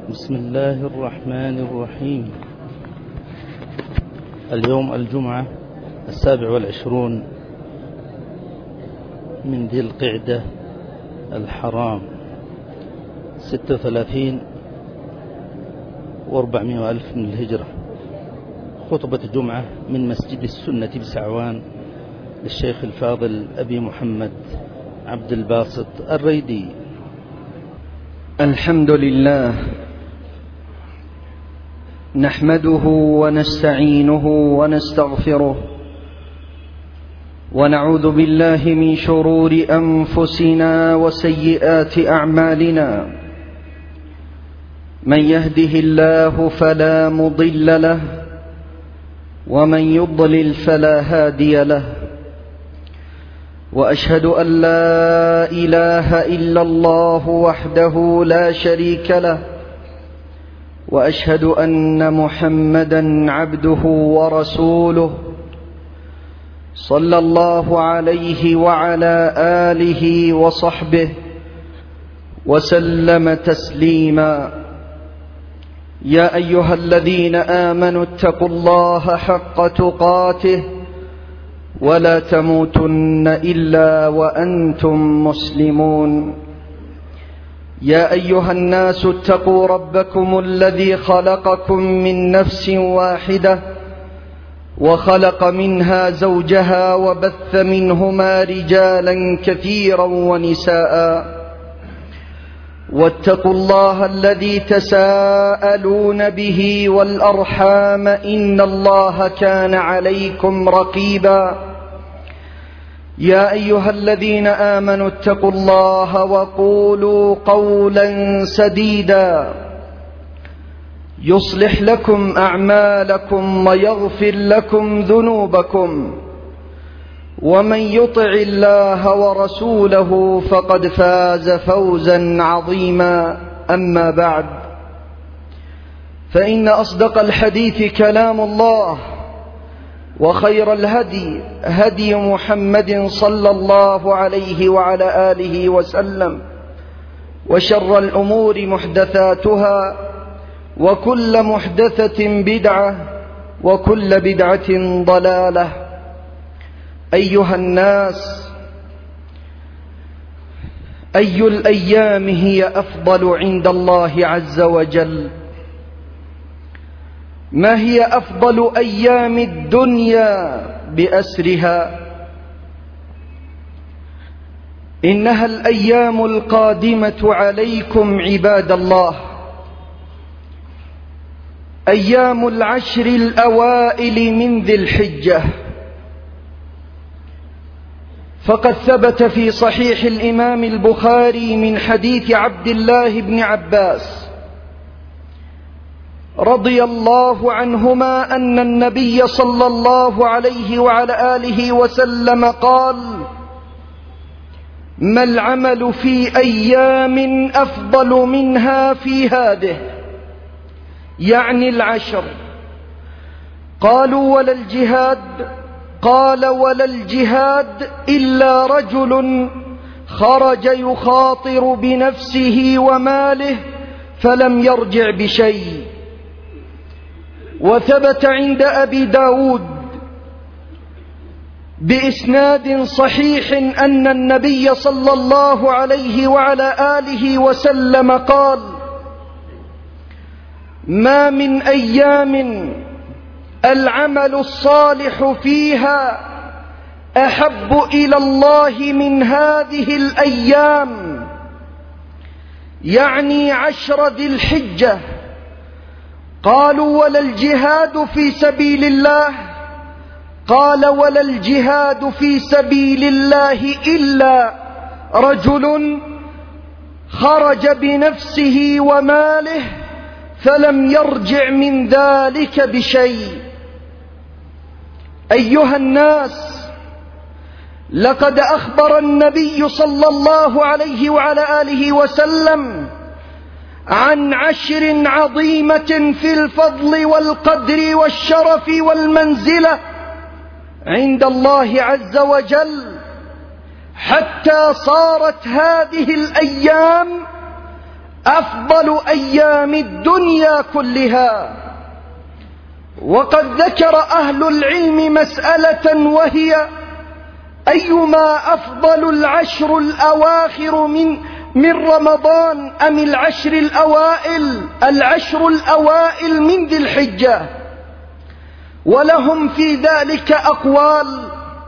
بسم الله الرحمن الرحيم. اليوم الجمعة 27 من ذي القعدة الحرام 36 و400 ألف من الهجرة. خطبة جمعة من مسجد السنة بسعوان للشيخ الفاضل أبي محمد عبد الباسط الريدي. الحمد لله نحمده ونستعينه ونستغفره ونعوذ بالله من شرور أنفسنا وسيئات أعمالنا. من يهده الله فلا مضل له ومن يضلل فلا هادي له. وأشهد أن لا إله إلا الله وحده لا شريك له، وأشهد أن محمدًا عبده ورسوله صلى الله عليه وعلى آله وصحبه وسلم تسليما. يا أيها الذين آمنوا اتقوا الله حق تقاته ولا تموتن إلا وأنتم مسلمون. يا أيها الناس اتقوا ربكم الذي خلقكم من نفس واحدة وخلق منها زوجها وبث منهما رجالا كثيرا ونساء. واتقوا الله الذي تساءلون به والأرحام إن الله كان عليكم رقيبا. يا أيها الذين آمنوا اتقوا الله وقولوا قولا سديدا يصلح لكم أعمالكم ويغفر لكم ذنوبكم، ومن يطع الله ورسوله فقد فاز فوزا عظيما. أما بعد، فإن أصدق الحديث كلام الله، وخير الهدي هدي محمد صلى الله عليه وعلى آله وسلم، وشر الأمور محدثاتها، وكل محدثة بدعة، وكل بدعة ضلالة. أيها الناس، أي الأيام هي أفضل عند الله عز وجل؟ ما هي أفضل أيام الدنيا بأسرها؟ إنها الأيام القادمة عليكم عباد الله، أيام العشر الأوائل من ذي الحجة. فقد ثبت في صحيح الإمام البخاري من حديث عبد الله بن عباس رضي الله عنهما أن النبي صلى الله عليه وعلى آله وسلم قال: ما العمل في أيام أفضل منها في هذه، يعني العشر. قالوا: ولا الجهاد؟ قال: ولا الجهاد إلا رجل خرج يخاطر بنفسه وماله فلم يرجع بشيء. وثبت عند أبي داود بإسناد صحيح أن النبي صلى الله عليه وعلى آله وسلم قال: ما من أيام العمل الصالح فيها أحب إلى الله من هذه الأيام، يعني 10 ذي الحجة. قالوا: ولا الجهاد في سبيل الله؟ قال: ولا الجهاد في سبيل الله إلا رجل خرج بنفسه وماله فلم يرجع من ذلك بشيء. أيها الناس، لقد أخبر النبي صلى الله عليه وعلى آله وسلم عن 10 عظيمة في الفضل والقدر والشرف والمنزلة عند الله عز وجل، حتى صارت هذه الأيام أفضل أيام الدنيا كلها. وقد ذكر أهل العلم مسألة، وهي أيما أفضل العشر الأواخر من رمضان أم العشر الأوائل من ذي الحجة؟ ولهم في ذلك أقوال،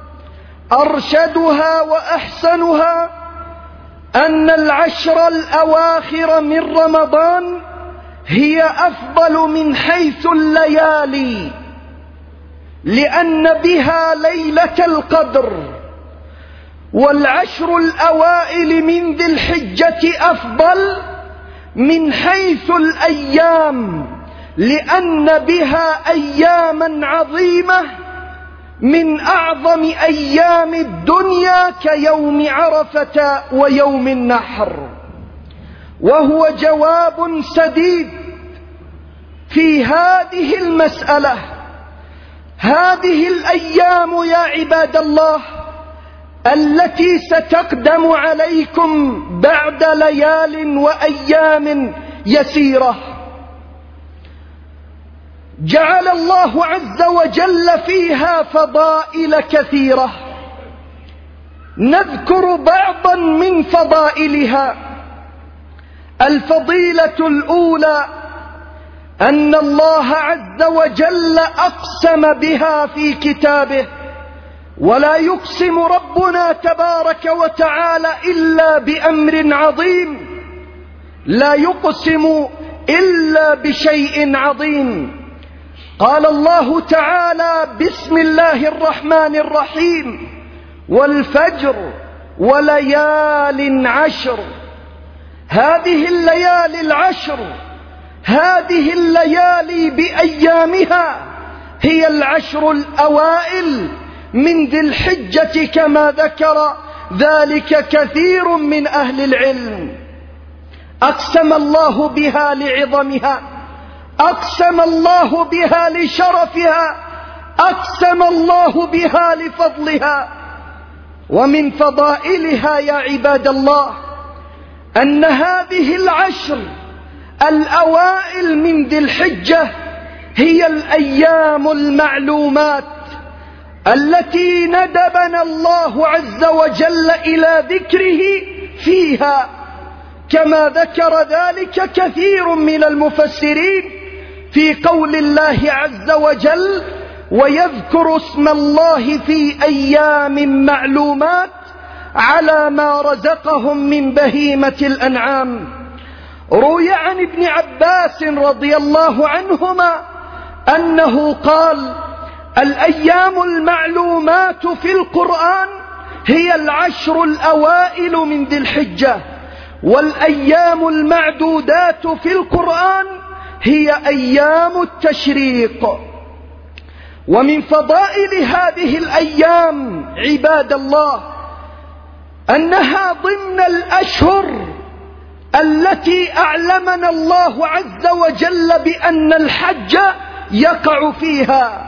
أرشدها وأحسنها أن العشر الأواخر من رمضان هي أفضل من حيث الليالي، لأن بها ليلة القدر. والعشر الأوائل من ذي الحجة أفضل من حيث الأيام، لأن بها أياما عظيمة من أعظم أيام الدنيا كيوم عرفة ويوم النحر. وهو جواب سديد في هذه المسألة. هذه الأيام يا عباد الله التي ستقدم عليكم بعد ليال وأيام يسيرة، جعل الله عز وجل فيها فضائل كثيرة، نذكر بعضا من فضائلها. الفضيلة الأولى أن الله عز وجل أقسم بها في كتابه، ولا يقسم ربنا تبارك وتعالى إلا بأمر عظيم، لا يقسم إلا بشيء عظيم. قال الله تعالى: بسم الله الرحمن الرحيم، والفجر وليال عشر. هذه الليالي العشر، هذه الليالي بأيامها هي العشر الأوائل من ذي الحجة، كما ذكر ذلك كثير من أهل العلم. أقسم الله بها لعظمها، أقسم الله بها لشرفها، أقسم الله بها لفضلها. ومن فضائلها يا عباد الله أن هذه العشر الأوائل من ذي الحجة هي الأيام المعلومات التي ندبنا الله عز وجل إلى ذكره فيها، كما ذكر ذلك كثير من المفسرين في قول الله عز وجل: ويذكر اسم الله في أيام معلومات على ما رزقهم من بهيمة الأنعام. روي عن ابن عباس رضي الله عنهما أنه قال: الأيام المعلومات في القرآن هي العشر الأوائل من ذي الحجة، والأيام المعدودات في القرآن هي أيام التشريق. ومن فضائل هذه الأيام عباد الله أنها ضمن الأشهر التي أعلمنا الله عز وجل بأن الحج يقع فيها،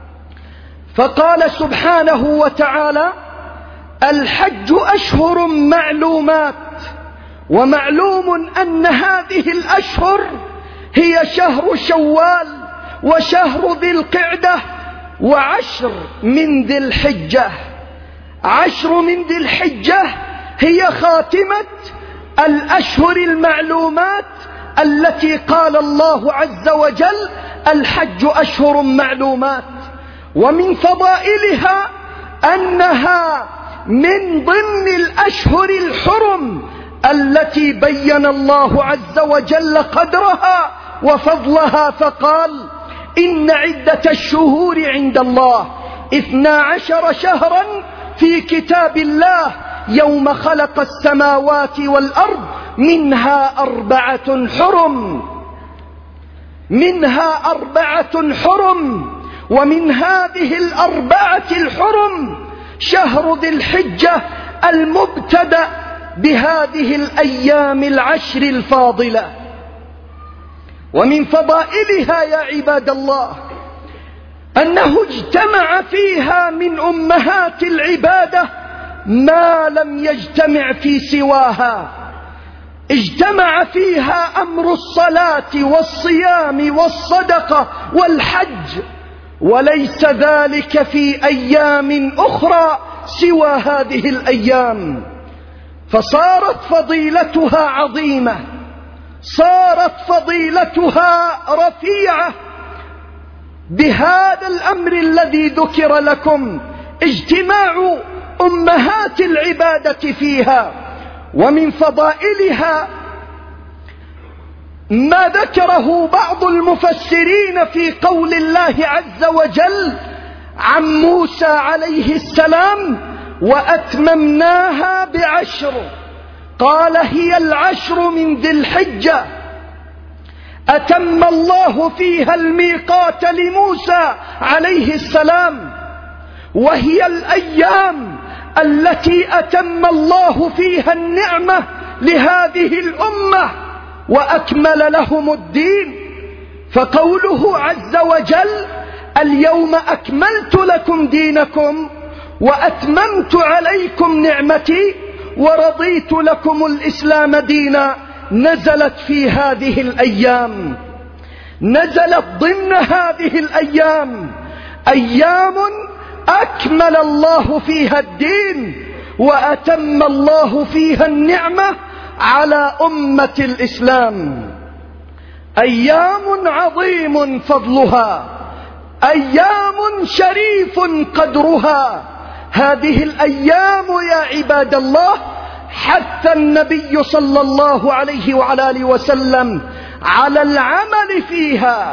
فقال سبحانه وتعالى: الحج أشهر معلومات. ومعلوم أن هذه الأشهر هي شهر شوال وشهر ذي القعدة وعشر من ذي الحجة. عشر من ذي الحجة هي خاتمة الأشهر المعلومات التي قال الله عز وجل: الحج أشهر معلومات. ومن فضائلها أنها من ضمن الأشهر الحرم التي بين الله عز وجل قدرها وفضلها، فقال: إن عدة الشهور عند الله 12 شهرا في كتاب الله يوم خلق السماوات والأرض منها 4 حرم، منها 4 حرم. ومن هذه 4 الحرم شهر ذي الحجة المبتدأ بهذه الأيام العشر الفاضلة. ومن فضائلها يا عباد الله أنه اجتمع فيها من أمهات العبادة ما لم يجتمع في سواها. اجتمع فيها أمر الصلاة والصيام والصدقة والحج، وليس ذلك في أيام أخرى سوى هذه الأيام، فصارت فضيلتها عظيمة، صارت فضيلتها رفيعة بهذا الأمر الذي ذكر لكم، اجتماع أمهات العبادة فيها. ومن فضائلها ما ذكره بعض المفسرين في قول الله عز وجل عن موسى عليه السلام: وأتممناها ب10. قال: هي 10 من ذي الحجة، أتم الله فيها الميقات لموسى عليه السلام، وهي الأيام التي أتم الله فيها النعمة لهذه الأمة وأكمل لهم الدين. فقوله عز وجل: اليوم أكملت لكم دينكم وأتممت عليكم نعمتي ورضيت لكم الإسلام دينا، نزلت في هذه الأيام، نزلت ضمن هذه الأيام، أيام أكمل الله فيها الدين وأتم الله فيها النعمة على أمة الإسلام. أيام عظيم فضلها، أيام شريف قدرها. هذه الأيام يا عباد الله حث النبي صلى الله عليه وعلى آله وسلم على العمل فيها،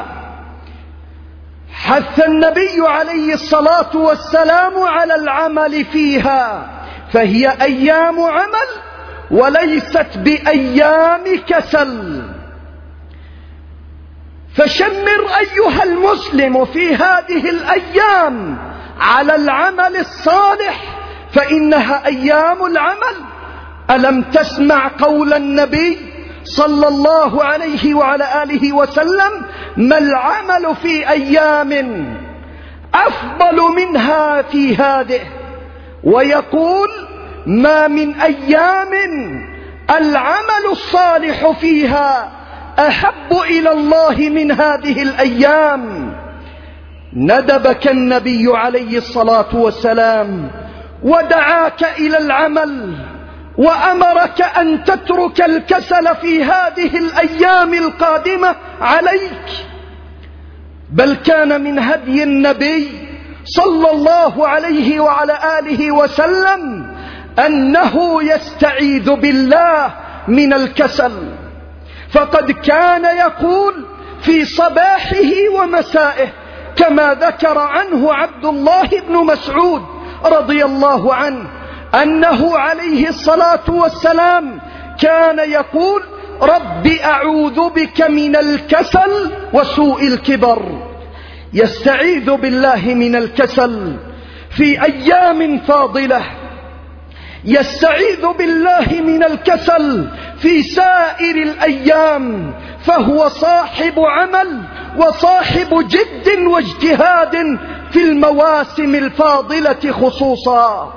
حث النبي عليه الصلاة والسلام على العمل فيها، فهي أيام عمل وليست بأيام كسل. فشمر أيها المسلم في هذه الأيام على العمل الصالح، فإنها أيام العمل. ألم تسمع قول النبي صلى الله عليه وعلى آله وسلم: ما العمل في أيام أفضل منها في هذه؟ ويقول: ما من أيام العمل الصالح فيها أحب إلى الله من هذه الأيام. ندبك النبي عليه الصلاة والسلام ودعاك إلى العمل، وأمرك أن تترك الكسل في هذه الأيام القادمة عليك. بل كان من هدي النبي صلى الله عليه وعلى آله وسلم أنه يستعيذ بالله من الكسل، فقد كان يقول في صباحه ومسائه كما ذكر عنه عبد الله بن مسعود رضي الله عنه أنه عليه الصلاة والسلام كان يقول: رب أعوذ بك من الكسل وسوء الكبر. يستعيذ بالله من الكسل في أيام فاضلة، يستعيذ بالله من الكسل في سائر الأيام، فهو صاحب عمل وصاحب جد واجتهاد في المواسم الفاضلة خصوصا.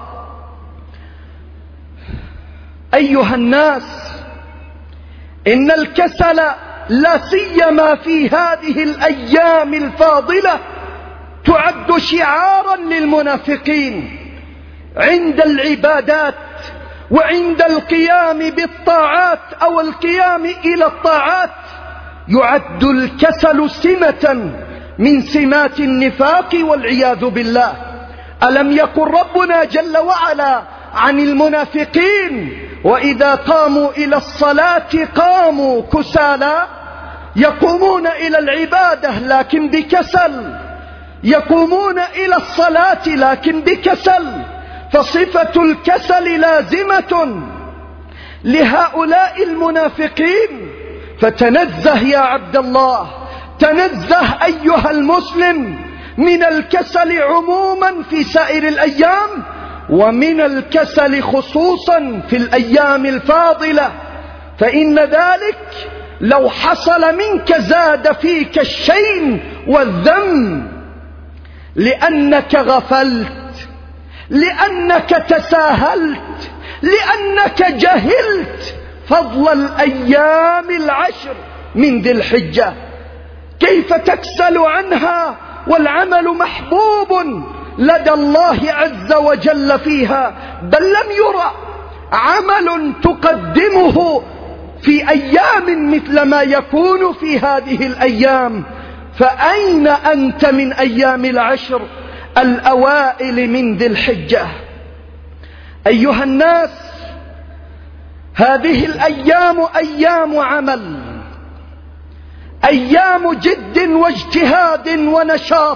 أيها الناس، إن الكسل لا سيما في هذه الأيام الفاضلة تعد شعارا للمنافقين عند العبادات وعند القيام بالطاعات أو القيام إلى الطاعات. يعد الكسل سمة من سمات النفاق والعياذ بالله. ألم يقل ربنا جل وعلا عن المنافقين: وإذا قاموا إلى الصلاة قاموا كسالى، يقومون إلى العبادة لكن بكسل، يقومون إلى الصلاة لكن بكسل. فصفة الكسل لازمة لهؤلاء المنافقين. فتنزه يا عبد الله، تنزه أيها المسلم من الكسل عموما في سائر الأيام، ومن الكسل خصوصا في الأيام الفاضلة، فإن ذلك لو حصل منك زاد فيك الشين والذم، لأنك غفلت، لأنك تساهلت، لأنك جهلت، فضل الأيام العشر من ذي الحجة، كيف تكسل عنها والعمل محبوب لدى الله عز وجل فيها؟ بل لم يرى عمل تقدمه في أيام مثل ما يكون في هذه الأيام. فأين أنت من أيام العشر الأوائل من ذي الحجة؟ أيها الناس، هذه الأيام أيام عمل، أيام جد واجتهاد ونشاط.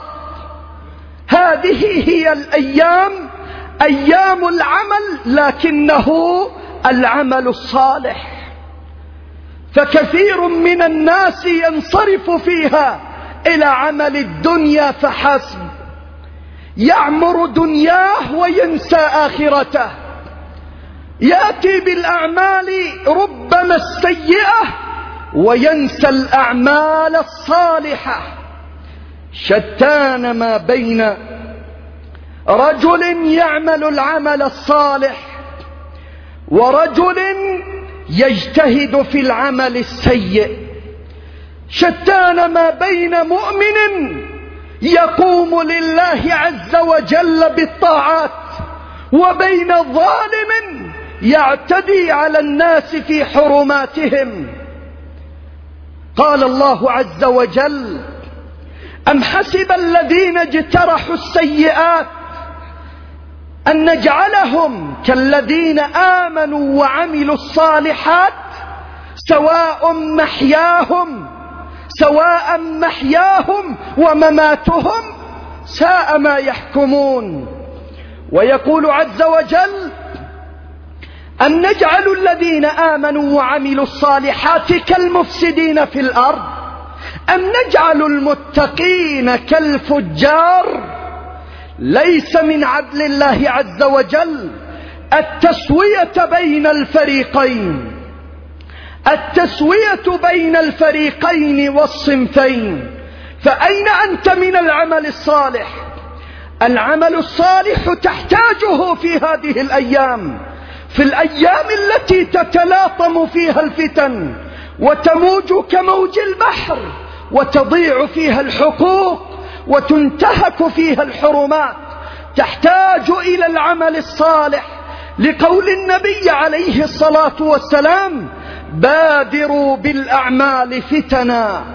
هذه هي الأيام، أيام العمل، لكنه العمل الصالح. فكثير من الناس ينصرف فيها إلى عمل الدنيا فحسب، يعمر دنياه وينسى آخرته، يأتي بالأعمال ربما السيئة وينسى الأعمال الصالحة. شتان ما بين رجل يعمل العمل الصالح ورجل يجتهد في العمل السيء. شتان ما بين مؤمن يقوم لله عز وجل بالطاعات وبين ظالم يعتدي على الناس في حرماتهم. قال الله عز وجل: أم حسب الذين اجترحوا السيئات أن نجعلهم كالذين آمنوا وعملوا الصالحات سواء محياهم ومماتهم ساء ما يحكمون. ويقول عز وجل: أن نجعل الذين آمنوا وعملوا الصالحات كالمفسدين في الأرض أم نجعل المتقين كالفجار. ليس من عدل الله عز وجل التسوية بين الفريقين والصنفين. فأين أنت من العمل الصالح؟ العمل الصالح تحتاجه في هذه الأيام، في الأيام التي تتلاطم فيها الفتن وتموج كموج البحر وتضيع فيها الحقوق وتنتهك فيها الحرمات. تحتاج إلى العمل الصالح، لقول النبي عليه الصلاة والسلام: بادروا بالأعمال فتنا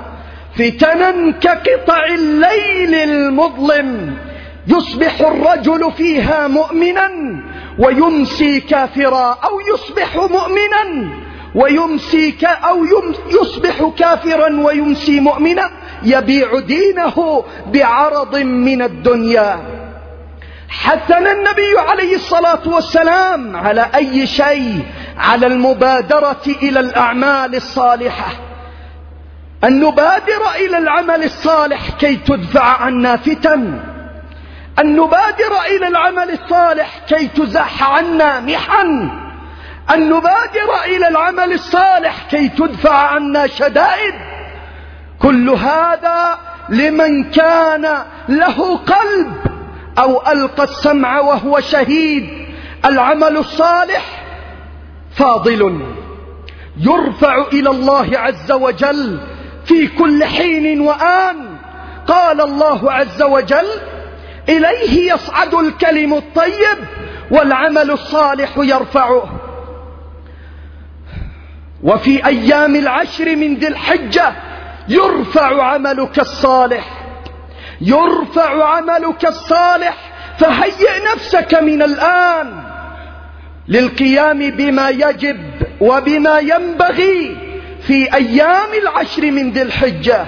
كقطع الليل المظلم، يصبح الرجل فيها مؤمنا ويمسي كافرا، أو يصبح مؤمنا يصبح كافرا ويمسي مؤمنا، يبيع دينه بعرض من الدنيا. حثنا النبي عليه الصلاة والسلام على أي شيء؟ على المبادرة إلى الأعمال الصالحة، أن نبادر إلى العمل الصالح كي تدفع عنا فتن، أن نبادر إلى العمل الصالح كي تزاح عنا محن، أن نبادر إلى العمل الصالح كي تدفع عنا شدائد. كل هذا لمن كان له قلب أو ألقى السمع وهو شهيد. العمل الصالح فاضل يرفع إلى الله عز وجل في كل حين وآن. قال الله عز وجل: إليه يصعد الكلم الطيب والعمل الصالح يرفعه. وفي أيام العشر من ذي الحجة يرفع عملك الصالح، فهيئ نفسك من الآن للقيام بما يجب وبما ينبغي في أيام العشر من ذي الحجة،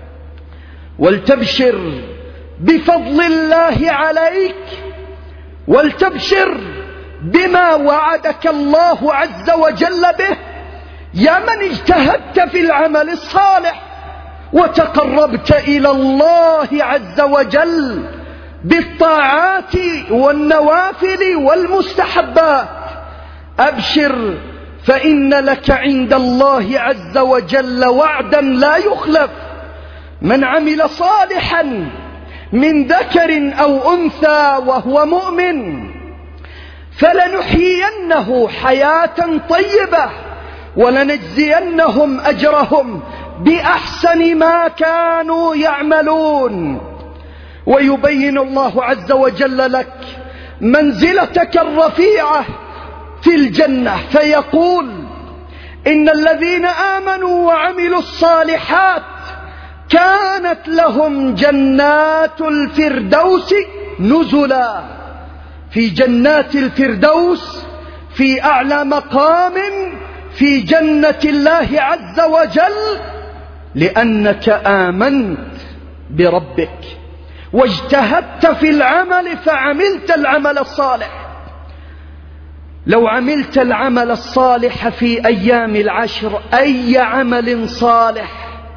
ولتبشر بفضل الله عليك، ولتبشر بما وعدك الله عز وجل به، يا من اجتهدت في العمل الصالح وتقربت إلى الله عز وجل بالطاعات والنوافل والمستحبات. أبشر، فإن لك عند الله عز وجل وعدا لا يخلف: من عمل صالحا من ذكر أو أنثى وهو مؤمن فلنحيينه حياة طيبة ولنجزينهم أجرهم بأحسن ما كانوا يعملون. ويبين الله عز وجل لك منزلتك الرفيعة في الجنة فيقول: إن الذين آمنوا وعملوا الصالحات كانت لهم جنات الفردوس نزلا. في جنات الفردوس، في أعلى مقام في جنة الله عز وجل، لأنك آمنت بربك واجتهدت في العمل فعملت العمل الصالح. لو عملت العمل الصالح في أيام العشر، أي عمل صالح،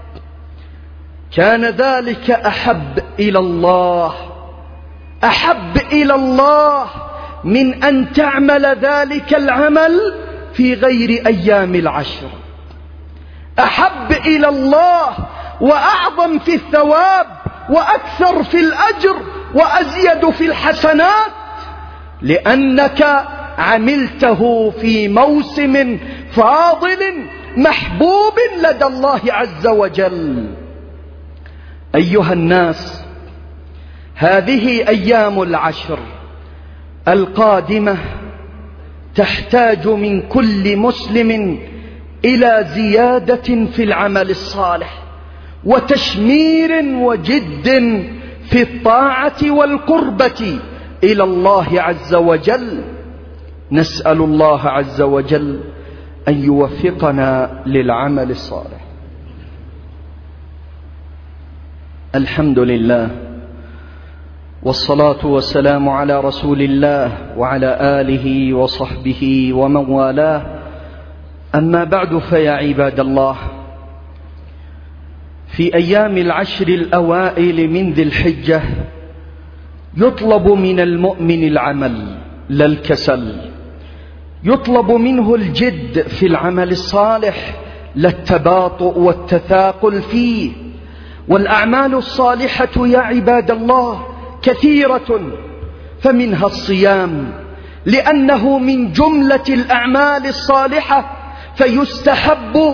كان ذلك أحب إلى الله من أن تعمل ذلك العمل في غير أيام العشر. أحب إلى الله وأعظم في الثواب وأكثر في الأجر وأزيد في الحسنات، لأنك عملته في موسم فاضل محبوب لدى الله عز وجل. أيها الناس، هذه أيام العشر القادمة تحتاج من كل مسلم إلى زيادة في العمل الصالح وتشمير وجد في الطاعة والقربة إلى الله عز وجل. نسأل الله عز وجل أن يوفقنا للعمل الصالح. الحمد لله، والصلاة والسلام على رسول الله وعلى آله وصحبه ومن والاه. أما بعد، فيا عباد الله، في أيام العشر الأوائل من ذي الحجة يطلب من المؤمن العمل لا الكسل، يطلب منه الجد في العمل الصالح لا التباطؤ والتثاقل فيه. والأعمال الصالحة يا عباد الله كثيرة، فمنها الصيام لأنه من جملة الأعمال الصالحة، فيستحب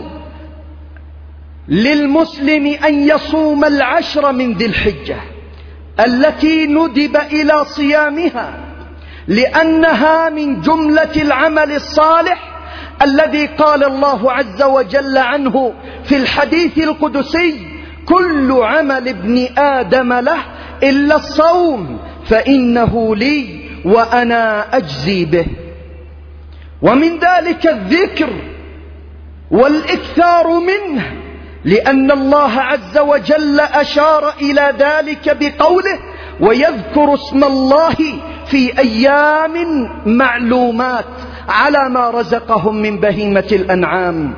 للمسلم أن يصوم العشر من ذي الحجة التي ندب إلى صيامها، لأنها من جملة العمل الصالح الذي قال الله عز وجل عنه في الحديث القدسي: كل عمل ابن آدم له إلا الصوم فإنه لي وأنا أجزي به. ومن ذلك الذكر والإكثار منه، لأن الله عز وجل أشار إلى ذلك بقوله: ويذكر اسم الله في أيام معلومات على ما رزقهم من بهيمة الأنعام.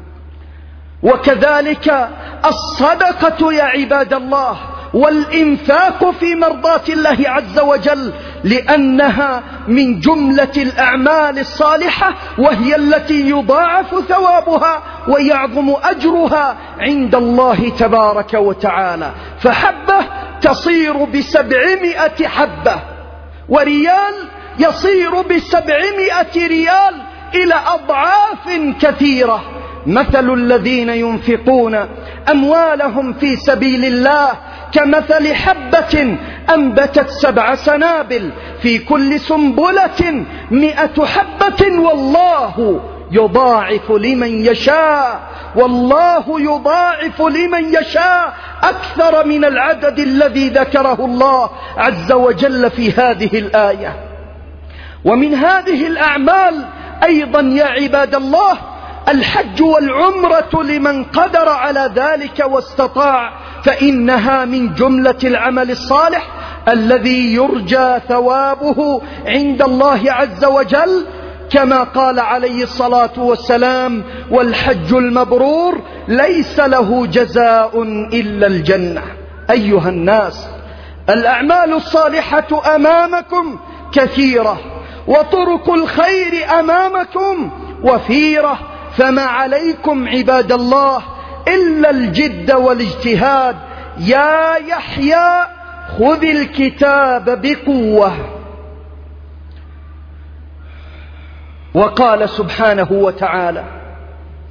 وكذلك الصدقة يا عباد الله والإنفاق في مرضاة الله عز وجل، لأنها من جملة الأعمال الصالحة، وهي التي يضاعف ثوابها ويعظم أجرها عند الله تبارك وتعالى. فحبة تصير ب700 حبة، وريال يصير ب700 ريال إلى أضعاف كثيرة. مثل الذين ينفقون أموالهم في سبيل الله كمثل حبة أنبتت 7 سنابل في كل سنبلة 100 حبة والله يضاعف لمن يشاء، والله يضاعف لمن يشاء أكثر من العدد الذي ذكره الله عز وجل في هذه الآية. ومن هذه الأعمال أيضا يا عباد الله الحج والعمرة لمن قدر على ذلك واستطاع، فإنها من جملة العمل الصالح الذي يرجى ثوابه عند الله عز وجل، كما قال عليه الصلاة والسلام: والحج المبرور ليس له جزاء إلا الجنة. أيها الناس، الأعمال الصالحة أمامكم كثيرة، وطرق الخير أمامكم وفيرة، فما عليكم عباد الله إلا الجد والاجتهاد. يا يحيى خذ الكتاب بقوة. وقال سبحانه وتعالى: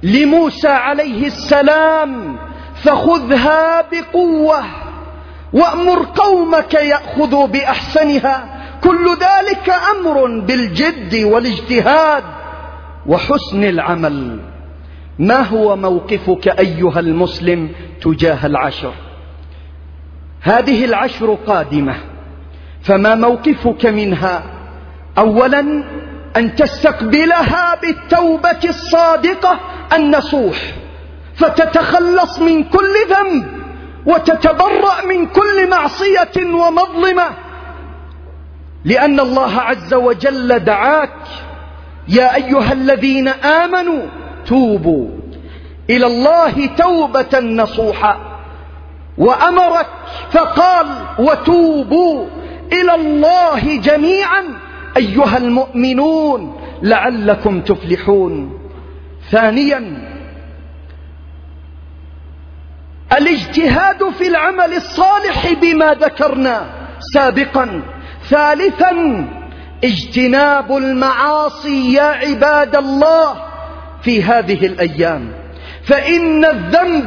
لموسى عليه السلام فخذها بقوة وأمر قومك يأخذوا بأحسنها. كل ذلك أمر بالجد والاجتهاد وحسن العمل. ما هو موقفك أيها المسلم تجاه العشر؟ هذه العشر قادمة، فما موقفك منها؟ أولا أن تستقبلها بالتوبة الصادقة النصوح، فتتخلص من كل ذنب وتتبرأ من كل معصية ومظلمة، لأن الله عز وجل دعاك: يا أيها الذين آمنوا توبوا إلى الله توبة نصوحا، وأمرك فقال: وتوبوا إلى الله جميعا أيها المؤمنون لعلكم تفلحون. ثانيا الاجتهاد في العمل الصالح بما ذكرنا سابقا. ثالثا اجتناب المعاصي يا عباد الله في هذه الأيام، فإن الذنب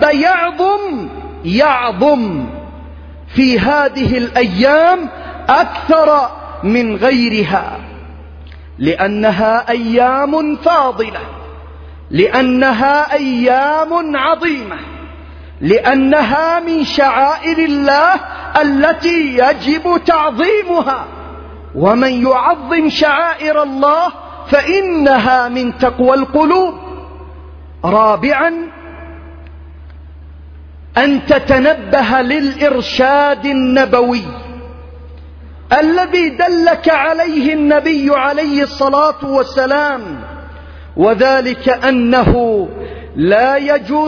يعظم في هذه الأيام أكثر من غيرها، لأنها أيام فاضلة، لأنها أيام عظيمة، لأنها من شعائر الله التي يجب تعظيمها، ومن يعظم شعائر الله فإنها من تقوى القلوب. رابعا أن تتنبه للإرشاد النبوي الذي دلك عليه النبي عليه الصلاة والسلام، وذلك أنه لا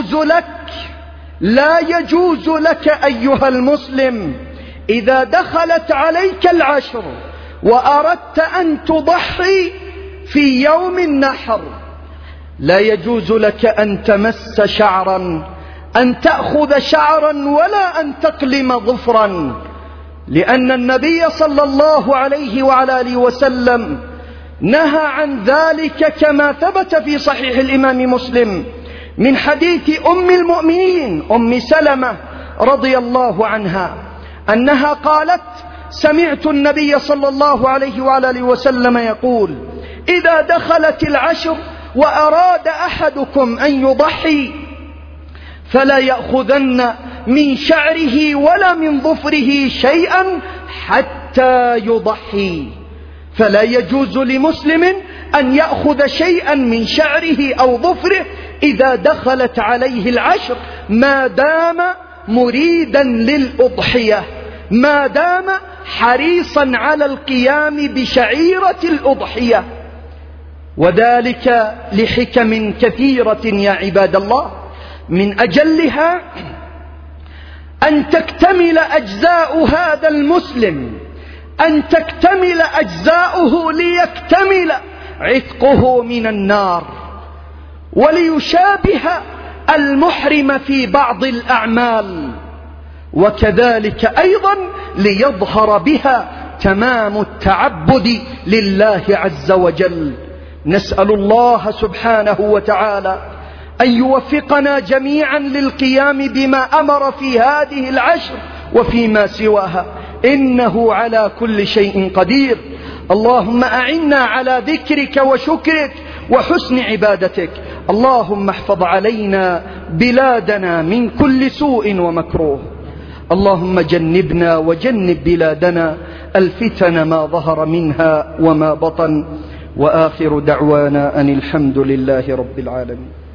يجوز لك أيها المسلم إذا دخلت عليك العشر وأردت أن تضحي في يوم النحر، لا يجوز لك أن تمس شعرا، أن تأخذ شعرا، ولا أن تقلم ظفرا، لأن النبي صلى الله عليه وعلى آله وسلم نهى عن ذلك، كما ثبت في صحيح الإمام مسلم من حديث أم المؤمنين أم سلمة رضي الله عنها أنها قالت: سمعت النبي صلى الله عليه وعلى آله وسلم يقول: إذا دخلت العشر وأراد أحدكم أن يضحي فلا يأخذن من شعره ولا من ظفره شيئا حتى يضحي. فلا يجوز لمسلم أن يأخذ شيئا من شعره أو ظفره إذا دخلت عليه العشر، ما دام مريدا للأضحية، ما دام حريصا على القيام بشعيرة الأضحية، وذلك لحكم كثيرة يا عباد الله. من أجلها أن تكتمل أجزاء هذا المسلم، أن تكتمل أجزاؤه ليكتمل عتقه من النار، وليشابه المحرم في بعض الأعمال، وكذلك أيضا ليظهر بها تمام التعبد لله عز وجل. نسأل الله سبحانه وتعالى أن يوفقنا جميعا للقيام بما أمر في هذه العشر وفيما سواها، إنه على كل شيء قدير. اللهم أعنا على ذكرك وشكرك وحسن عبادتك. اللهم احفظ علينا بلادنا من كل سوء ومكروه. اللهم جنبنا وجنب بلادنا الفتن ما ظهر منها وما بطن. وآخر دعوانا أن الحمد لله رب العالمين.